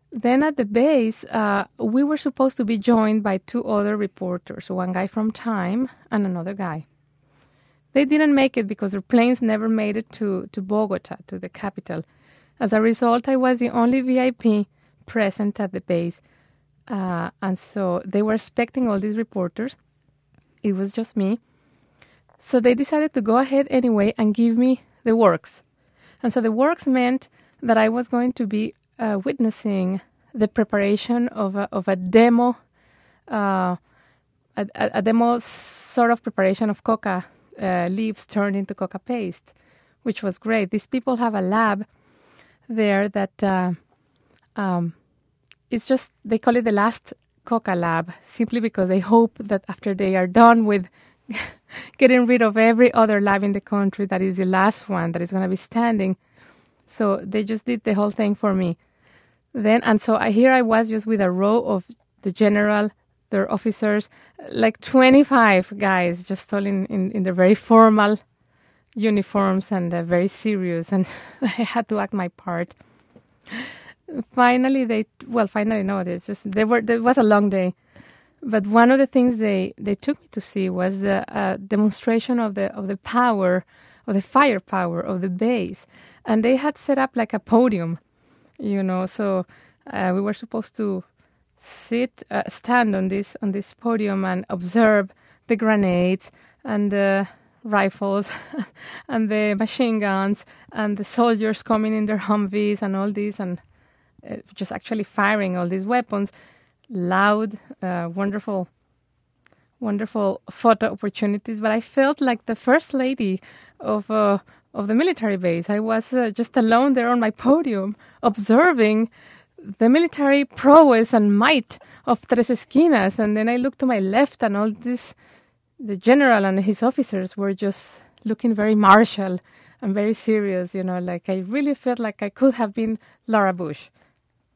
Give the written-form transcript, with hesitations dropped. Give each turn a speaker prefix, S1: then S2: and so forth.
S1: Then at the base, we were supposed to be joined by two other reporters, one guy from Time and another guy. They didn't make it because their planes never made it to Bogota, to the capital. As a result, I was the only VIP present at the base. And so they were expecting all these reporters. It was just me. So they decided to go ahead anyway and give me the works. And so the works meant that I was going to be witnessing the preparation of a demo, a demo sort of preparation of coca leaves turned into coca paste, which was great. These people have a lab there that it's just, they call it the last coca lab, simply because they hope that after they are done with getting rid of every other lab in the country, that is the last one that is going to be standing. So they just did the whole thing for me. Then, and so here I was just with a row of the general, their officers, like 25 guys, just all in their very formal uniforms and very serious, and I had to act my part. Finally, there was a long day. But one of the things they took me to see was the demonstration of the power, of the firepower of the base. And they had set up like a podium, so we were supposed to stand on this podium and observe the grenades and the rifles and the machine guns and the soldiers coming in their Humvees and all this, and just actually firing all these weapons. Loud, wonderful photo opportunities. But I felt like the first lady of the military base. I was just alone there on my podium, observing the military prowess and might of Tres Esquinas. And then I looked to my left, and all this, the general and his officers were just looking very martial and very serious. Like I really felt like I could have been Laura Bush.